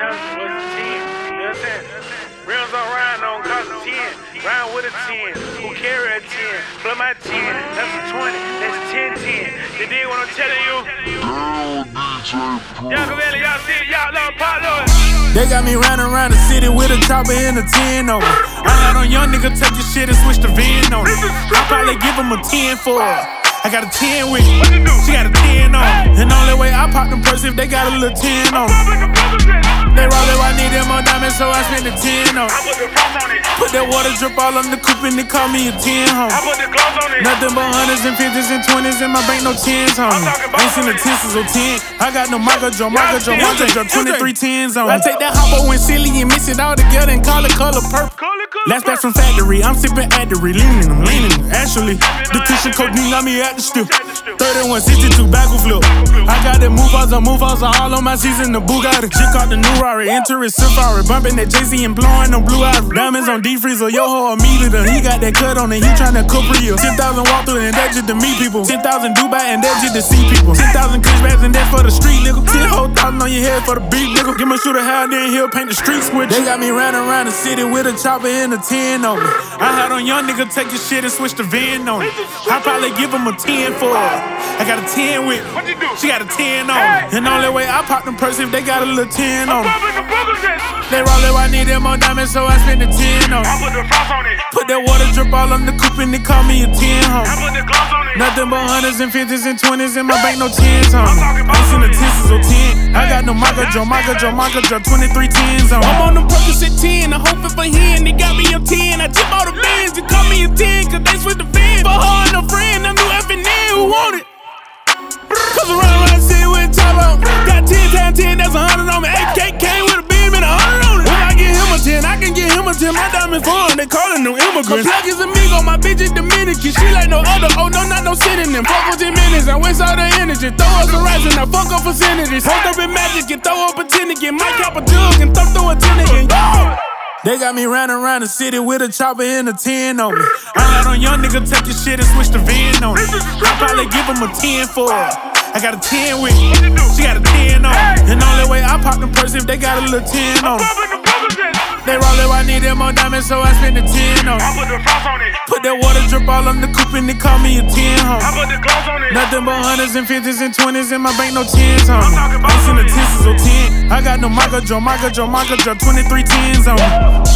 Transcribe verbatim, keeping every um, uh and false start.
Johnson was a ten. You know what I'm saying? Rims on round on cost a ten. Round with a ten. Who carry a ten? Blow my ten. That's a twenty. That's ten ten. You dig what I'm telling you? Y'all come in, y'all see it. Y'all love Pablo. They got me round around the city with a chopper and a ten on me. I had on young nigga take your shit and switch the van on it. I probably give him a ten for it. I got a ten with it. She got a ten on it. And the only way I pop them purse if they got a little ten on it. They roll it, I need them on diamonds, so I spend the ten on it. Put that water drip all on the coupe and they call me a ten home. Nothing but hundreds and fifties and twenties in my bank, no tens on me. Ain't seen the tens or ten. I got no Marco Joe, Marco Joe, Marco Joe, twenty-three tens on me. I take that hopper when silly and mix it all together and call it color purple. Last batch from factory, I'm sipping Adderall, leaning them, leaning them. Actually, the tissue codeine got me at the strip. thirty-one sixty-two back flip. I got the move outs, the move outs all on my season. The Bugatti, shit caught the new Rari, enter it Safari, bumping that Jay-Z and blowing them blue eyes. Diamonds on D-Freezer, yo ho, a meat eater. He got that cut on it, he tryna cook real. ten thousand walk through and that's just to meet people. ten thousand Dubai and that's just to see people. ten thousand kush bags and that's for the street, nigga. ten whole thousand on your head for the beat, nigga. Give my shooter high, then he'll paint the streets with you. They got me round around the city with a chopper and a ten on me. I had on young nigga take your shit and switch the van on it. I probably give him a ten for it. I got a ten with me. She got a ten on me. And the only way I pop them purse if they got a little ten on me. They roll it, I need them on diamonds, so I spend the ten on it. Put that water drip all on the coupe and they call me a ten home. Nothing but hundreds and fifties and twenties in my bank, no tens on me. Ain't seen the tens or ten. I got no Marco Joe, Marco Joe, Marco Joe, twenty-three tens on me. I'm on them purpose at ten, I hope it for him, they got me a ten. I chip all the bands, they call me a ten, cause they switch the fans. For her and her friend, I knew F and N who want it. Cause around around the city with a top on me. Got ten times ten, that's a hundred on me. A K came with a beam and a hundred on it. If I get him a ten, I can get him a ten. My diamond foreign, they callin' them immigrants. My plug is amigo, my bitch is Dominican. She like no other, oh no, not no synonym. Fuck for ten minutes, I waste all the energy. Throw up the rice and I fuck up percentages. Hold up in magic and throw up a ten again. Might cap a jug and thump through a ten again. Yo! They got me round around the city with a chopper and a ten on me. I had on young nigga take your shit and switch the van on it. I probably give him a ten for it. I got a ten with me. She got a ten on me. And the only way I pop them purse if they got a little ten on it. They roll it, I need them on diamonds, so I spend the ten on it. Put that water drip all on the coupe and they call me a ten home. Nothing but hundreds and fifties and twenties in my bank, no tens on me. Ain't seen the tens or ten. I got no Marco Joe, Marco Joe, Marco Joe, twenty-three tens on me.